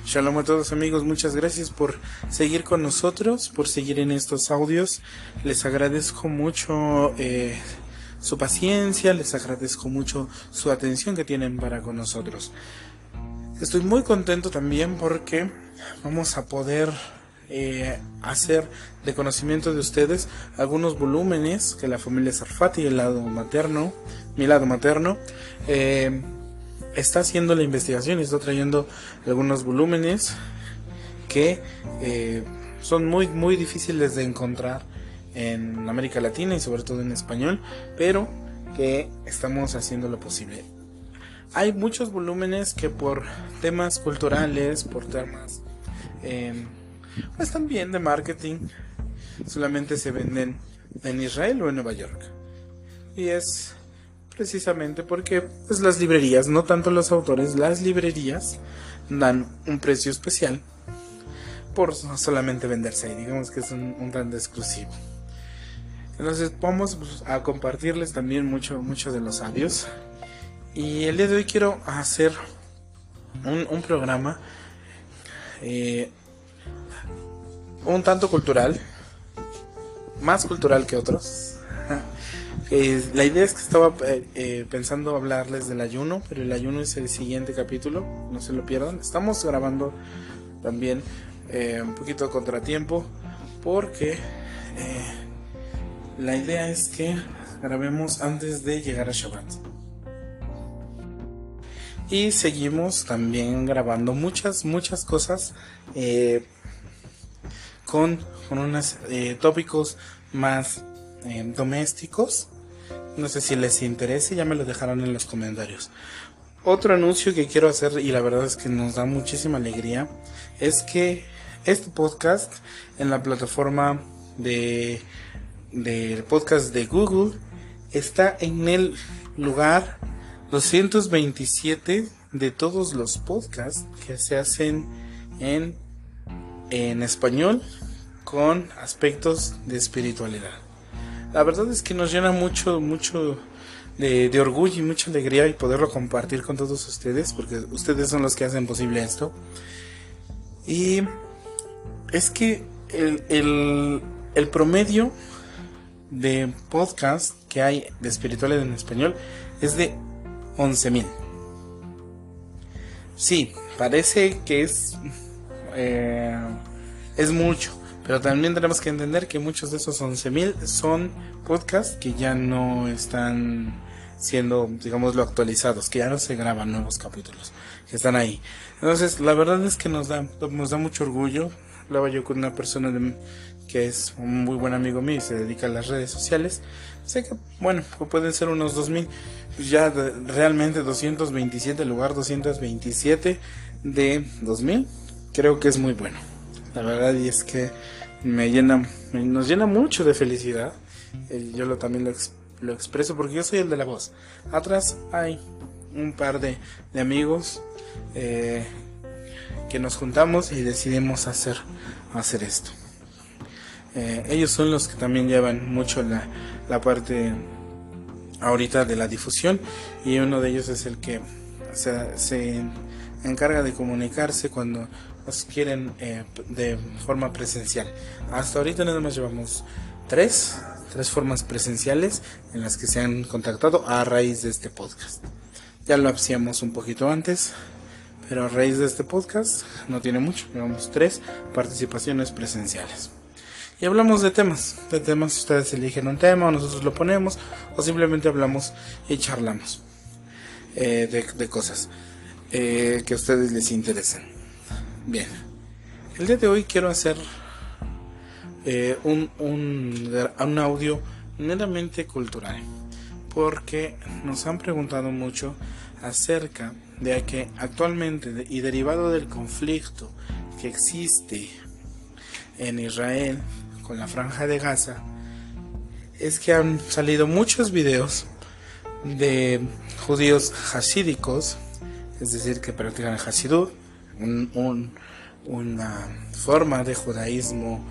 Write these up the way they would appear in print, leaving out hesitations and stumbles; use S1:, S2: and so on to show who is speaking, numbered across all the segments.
S1: Shalom a todos amigos, muchas gracias por seguir con nosotros, por seguir en estos audios. Les agradezco mucho su paciencia, les agradezco mucho su atención que tienen para con nosotros. Estoy muy contento también porque vamos a poder hacer de conocimiento de ustedes algunos volúmenes que la familia Sarfati, mi lado materno, está haciendo la investigación y está trayendo algunos volúmenes que son muy difíciles de encontrar en América Latina y sobre todo en español, pero que estamos haciendo lo posible. Hay muchos volúmenes que por temas culturales, por temas pues también de marketing, solamente se venden en Israel o en Nueva York. Y es precisamente porque pues las librerías, no tanto los autores, las librerías dan un precio especial por solamente venderse ahí. Digamos que es un tanto exclusivo. Entonces vamos a compartirles también mucho de los sabios. Y el día de hoy quiero hacer un programa un tanto cultural, más cultural que otros. La idea es que estaba pensando hablarles del ayuno, pero el ayuno es el siguiente capítulo, no se lo pierdan. Estamos grabando también un poquito de contratiempo porque la idea es que grabemos antes de llegar a Shabbat. Y seguimos también grabando muchas cosas con unos tópicos más domésticos. No sé si les interese, ya me lo dejaron en los comentarios. Otro anuncio que quiero hacer, y la verdad es que nos da muchísima alegría, es que este podcast en la plataforma del podcast de Google está en el lugar 227 de todos los podcasts que se hacen en español con aspectos de espiritualidad. La verdad es que nos llena mucho de orgullo y mucha alegría y poderlo compartir con todos ustedes, porque ustedes son los que hacen posible esto. Y es que el promedio de podcast que hay de espiritualidad en español es de 11,000. Sí, parece que es mucho, pero también tenemos que entender que muchos de esos 11,000 son podcasts que ya no están siendo, digámoslo, actualizados, que ya no se graban nuevos capítulos, que están ahí. Entonces, la verdad es que nos da mucho orgullo. Hablaba yo con una persona que es un muy buen amigo mío y se dedica a las redes sociales. Sé que, bueno, pueden ser unos 2,000, pues ya realmente 227, lugar 227 de 2,000, creo que es muy bueno. La verdad y es que nos llena mucho de felicidad. Yo también lo expreso porque yo soy el de la voz. Atrás hay un par de amigos que nos juntamos y decidimos hacer esto. Ellos son los que también llevan mucho la parte ahorita de la difusión, y uno de ellos es el que se encarga de comunicarse cuando nos quieren de forma presencial. Hasta ahorita nada más llevamos tres formas presenciales en las que se han contactado a raíz de este podcast. Ya lo hacíamos un poquito antes, pero a raíz de este podcast no tiene mucho, llevamos 3 participaciones presenciales. Y hablamos de temas, ustedes eligen un tema o nosotros lo ponemos, o simplemente hablamos y charlamos de cosas que a ustedes les interesen. Bien, el día de hoy quiero hacer un audio netamente cultural, porque nos han preguntado mucho acerca de que actualmente y derivado del conflicto que existe en Israel con la Franja de Gaza, es que han salido muchos videos de judíos hasídicos, es decir, que practican el hasidut, una forma de judaísmo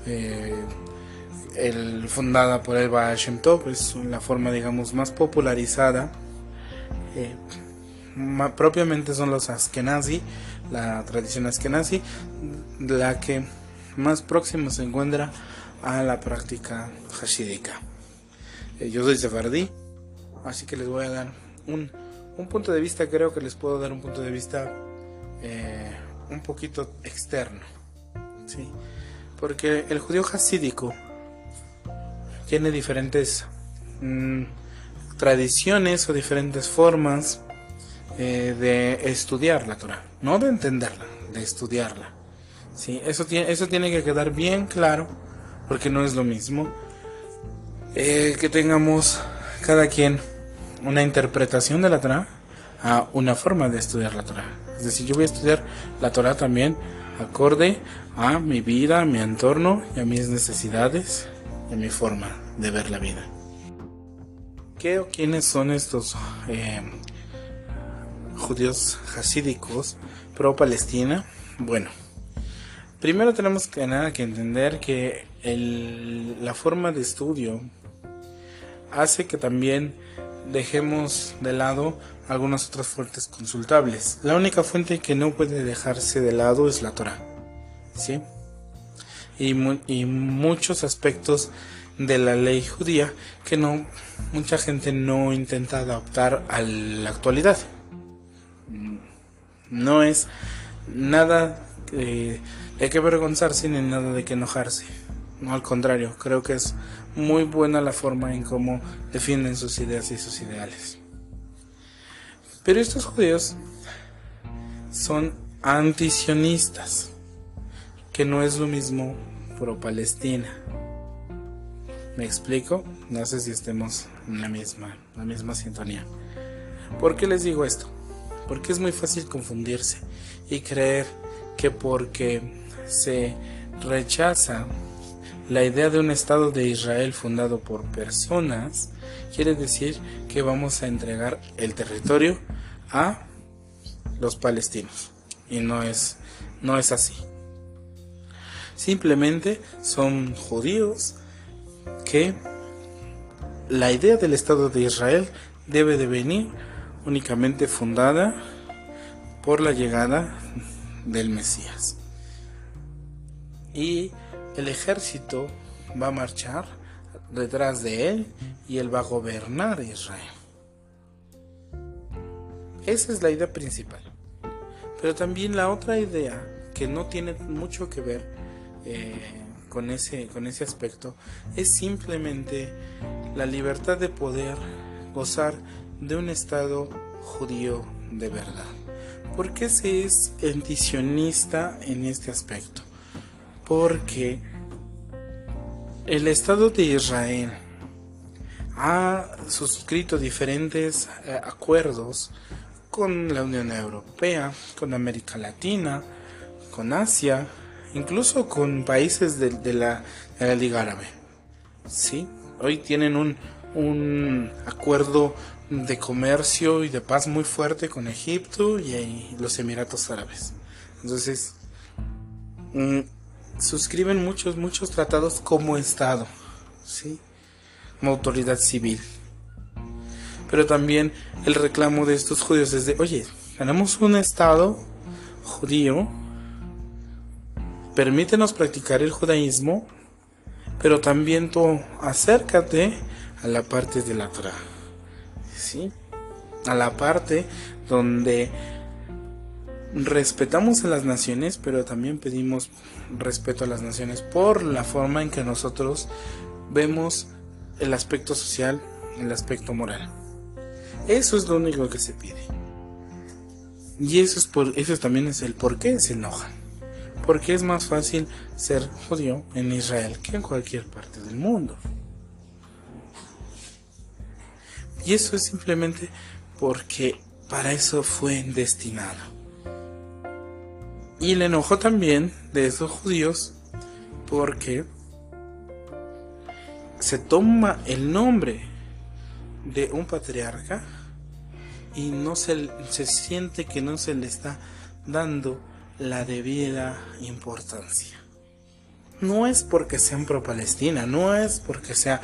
S1: fundada por el Baal Shem Tov. Es la forma, digamos, más popularizada. Propiamente son los Ashkenazi, la tradición askenazi, la que más próxima se encuentra a la práctica hasídica. Yo soy sefardí, así que les voy a dar un punto de vista. Creo que les puedo dar un punto de vista un poquito externo, ¿sí? Porque el judío hasídico tiene diferentes tradiciones o diferentes formas de estudiar la Torah, no de entenderla, de estudiarla, ¿sí? Eso tiene que quedar bien claro, porque no es lo mismo que tengamos cada quien una interpretación de la Torah a una forma de estudiar la Torah. Es decir, yo voy a estudiar la Torah también acorde a mi vida, a mi entorno y a mis necesidades y a mi forma de ver la vida. ¿Qué o quiénes son estos judíos hasídicos pro Palestina? Bueno, primero tenemos que entender que la forma de estudio hace que también dejemos de lado algunas otras fuentes consultables. La única fuente que no puede dejarse de lado es la Torah, ¿sí? Y muchos aspectos de la ley judía que mucha gente no intenta adaptar a la actualidad. No es nada de que avergonzarse ni nada de que enojarse. No, al contrario, creo que es muy buena la forma en cómo defienden sus ideas y sus ideales. Pero estos judíos son antisionistas, que no es lo mismo pro Palestina. ¿Me explico? No sé si estemos en la misma sintonía. ¿Por qué les digo esto? Porque es muy fácil confundirse y creer que porque se rechaza la idea de un Estado de Israel fundado por personas, quiere decir que vamos a entregar el territorio a los palestinos. Y no es así. Simplemente son judíos que la idea del Estado de Israel debe de venir únicamente fundada por la llegada del Mesías. Y el ejército va a marchar detrás de él y él va a gobernar Israel. Esa es la idea principal. Pero también la otra idea, que no tiene mucho que ver con ese aspecto, es simplemente la libertad de poder gozar de un Estado judío de verdad. ¿Por qué se es antisionista en este aspecto? Porque el Estado de Israel ha suscrito diferentes acuerdos con la Unión Europea, con América Latina, con Asia, incluso con países de la Liga Árabe. ¿Sí? Hoy tienen un acuerdo de comercio y de paz muy fuerte con Egipto y los Emiratos Árabes. Entonces, suscriben muchos tratados como Estado, ¿sí? Como autoridad civil. Pero también el reclamo de estos judíos es de, oye, tenemos un Estado judío, permítenos practicar el judaísmo, pero también tú acércate a la parte de la Torah, ¿sí? A la parte donde respetamos a las naciones, pero también pedimos respeto a las naciones por la forma en que nosotros vemos el aspecto social, el aspecto moral. Eso es lo único que se pide. Y eso también es el por qué se enojan. Porque es más fácil ser judío en Israel que en cualquier parte del mundo. Y eso es simplemente porque para eso fue destinado. Y el enojo también de esos judíos porque se toma el nombre de un patriarca y no se siente que no se le está dando la debida importancia. No es porque sean pro Palestina, no es porque sea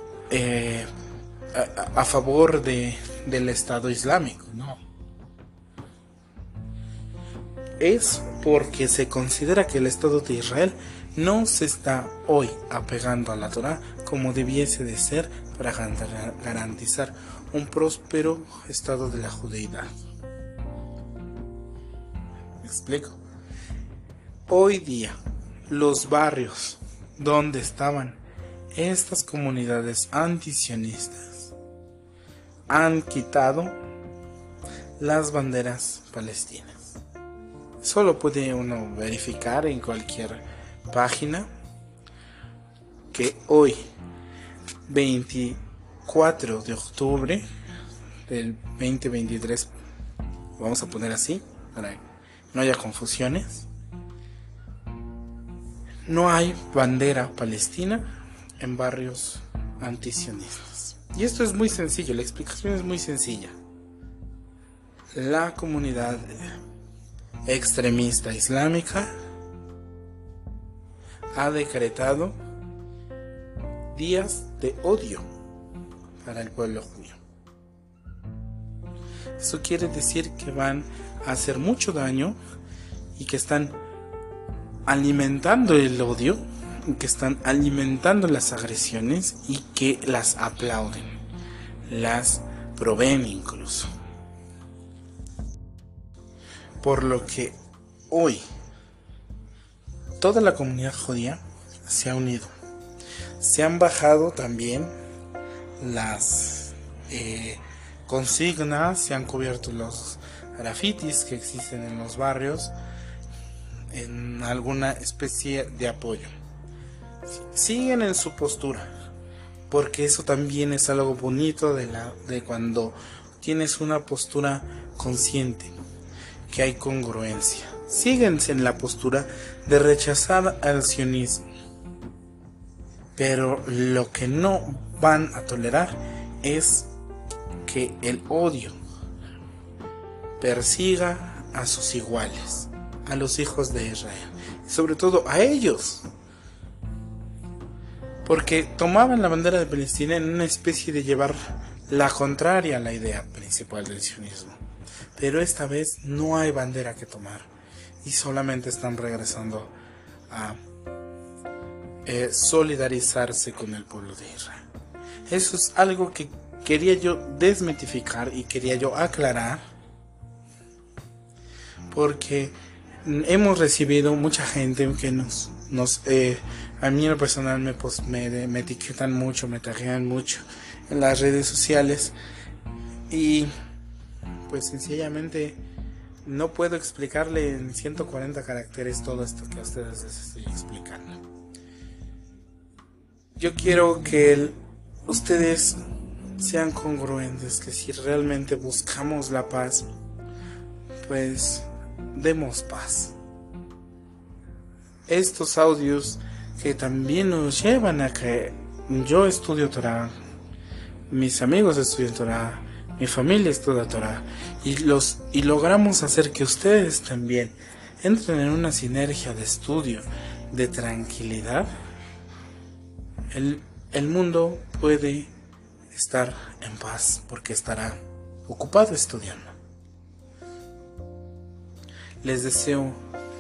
S1: a favor del Estado Islámico, no. es porque se considera que el Estado de Israel no se está hoy apegando a la Torá como debiese de ser para garantizar un próspero estado de la judeidad. ¿Me explico? Hoy día, los barrios donde estaban estas comunidades antisionistas han quitado las banderas palestinas. Solo puede uno verificar en cualquier página que hoy, 24 de octubre del 2023, vamos a poner así para que no haya confusiones, no hay bandera palestina en barrios antisionistas. Y esto es muy sencillo, la explicación es muy sencilla. La comunidad extremista islámica ha decretado días de odio para el pueblo judío. Eso quiere decir que van a hacer mucho daño y que están alimentando el odio, que están alimentando las agresiones y que las aplauden, las proveen incluso. Por lo que hoy toda la comunidad judía se ha unido. Se han bajado también las consignas, se han cubierto los grafitis que existen en los barrios en alguna especie de apoyo. Siguen en su postura, porque eso también es algo bonito de cuando tienes una postura consciente, que hay congruencia. Siguen en la postura de rechazar al sionismo, pero lo que no van a tolerar es que el odio persiga a sus iguales, a los hijos de Israel, y sobre todo a ellos, porque tomaban la bandera de Palestina en una especie de llevar la contraria a la idea principal del sionismo, pero esta vez no hay bandera que tomar y solamente están regresando a solidarizarse con el pueblo de Israel. Eso es algo que quería yo desmitificar y quería yo aclarar, porque hemos recibido mucha gente que a mí en lo personal me etiquetan mucho, me taguean mucho en las redes sociales y pues sencillamente no puedo explicarle en 140 caracteres todo esto que a ustedes les estoy explicando. Yo quiero que ustedes sean congruentes, que si realmente buscamos la paz, pues demos paz. Estos audios que también nos llevan a que yo estudio Torah, mis amigos estudian Torah, mi familia estudia Torah, y logramos hacer que ustedes también entren en una sinergia de estudio, de tranquilidad. El mundo puede estar en paz porque estará ocupado estudiando. Les deseo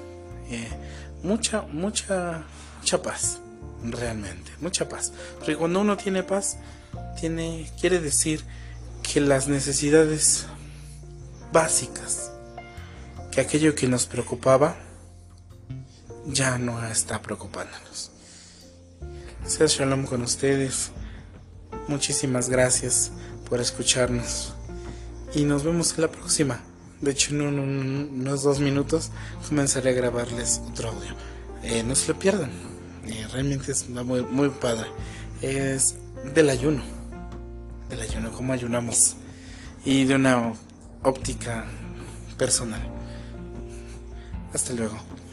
S1: mucha paz, realmente, mucha paz. Porque cuando uno tiene paz, quiere decir que las necesidades básicas, que aquello que nos preocupaba, ya no está preocupándonos. Sea Shalom con ustedes. Muchísimas gracias por escucharnos. Y nos vemos en la próxima. De hecho, en unos 2 minutos comenzaré a grabarles otro audio. No se lo pierdan. Realmente es muy, muy padre. Es del ayuno. Cómo ayunamos. Y de una óptica personal. Hasta luego.